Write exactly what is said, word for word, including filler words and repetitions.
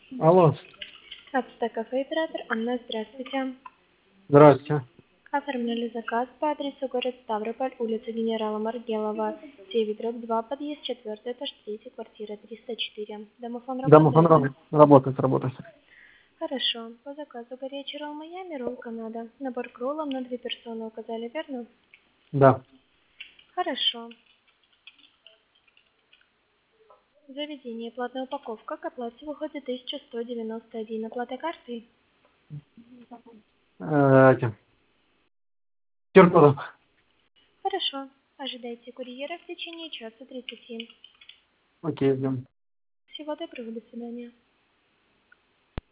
Алло, Апста кафе оператор Анна, здравствуйте. здрасте. Оформляли заказ по адресу город Ставрополь, улица генерала Маргелова, девять дробь два, подъезд четвертый, этаж третий, квартира триста четыре. Домофон Домофон работает? раб- работает, работает. Хорошо. По заказу горячий ролл Майами, ролл Канада. Набор к роллам на две персоны указали, верно? Да. Хорошо. Заведение, платная упаковка, к оплате выходит тысяча сто девяносто один. Оплата картой? Э, этим. Киркоров. Хорошо. Ожидайте курьера в течение часа тридцати. Окей, ждем. Всего доброго, до свидания.